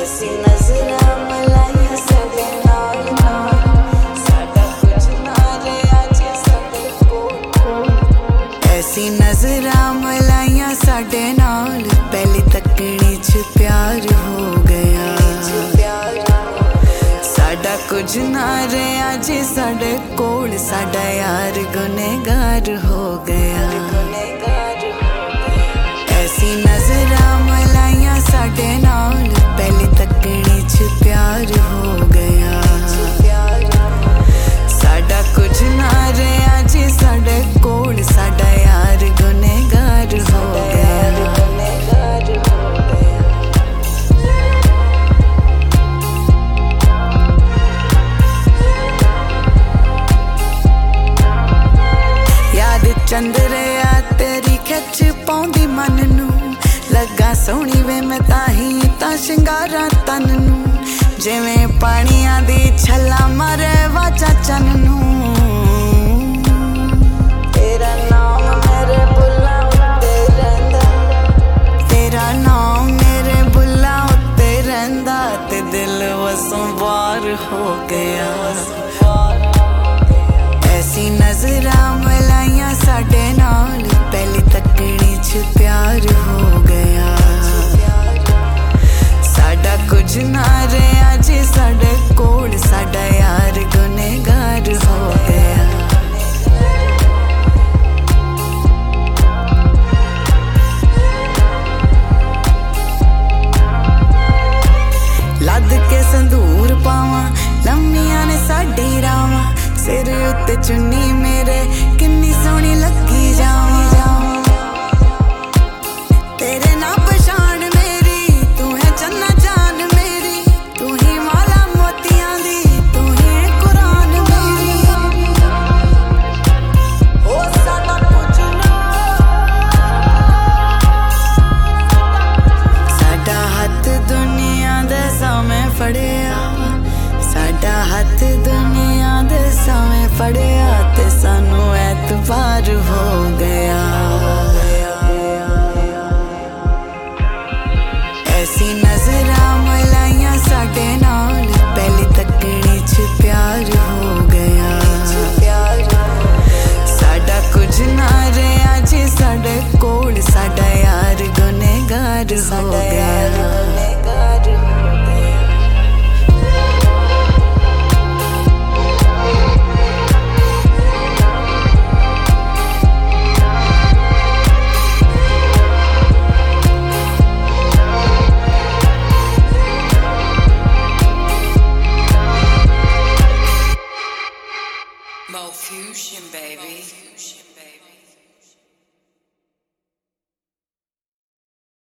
ऐसी नजरां मिलाइयां साडे नाल नाल, साडा कुछ ना रहा जे साडे कोल। ऐसी नजरां मिलाइयां साडे नाल, पहली तकनी च प्यार हो गया। साडा कुछ ना रहा जे साडे कोल, साडा यार गुनहगार हो गया। ऐसी नजरां मिलाइयां साडे नाल, पहली तकनी च प्यार हो गया। साडा कुछ ना रहा जे साडे कोल, साडा यार गुनहगार हो गया। चंद्रिया तेरी खिच पाउंदी मन नू, लगा सोहनी वे मैं ताही तां शिंगारा तन नू, जिवें पानियां दी छला मारे वाचा चन नू। तेरा नाम मेरे बुल्लां उत्ते रहिंदा, तेरा नाम मेरे बुल्लां उत्ते रहिंदा, ते दिल वसों बाहर हो गया। ऐसी नजरां मिलाइयां साडे नाल, पहली तकनी च प्यार हो गया। साडा कुछ ना रहा जे साडे कोल, साडा यार गुनहगार हो गया। लद के संदूर पावां लम्मियां ने साडी रावां, सिर उत्ते चुन्नी मेरे किन्नी सोहनी लगी जावां। तेरे ना पछाण मेरी, तू है चन्ना जान मेरी, तू ही माला मोतियां दी, तू ही कुरान मेरी। ओ साडा कुछ ना, साडा हथ दुनिया दे सामे फड़िया, साडा हथ दुनिया दे सामे फड़िया, ते सानू एतबार हो गया। ऐसी नजरां मिलाइयां साडे नाल, पहली तकनी च प्यार हो गया। साडा कुछ ना रहा जे साडे कोल, साडा यार गुनहगार हो गया। Mo Fusion, baby.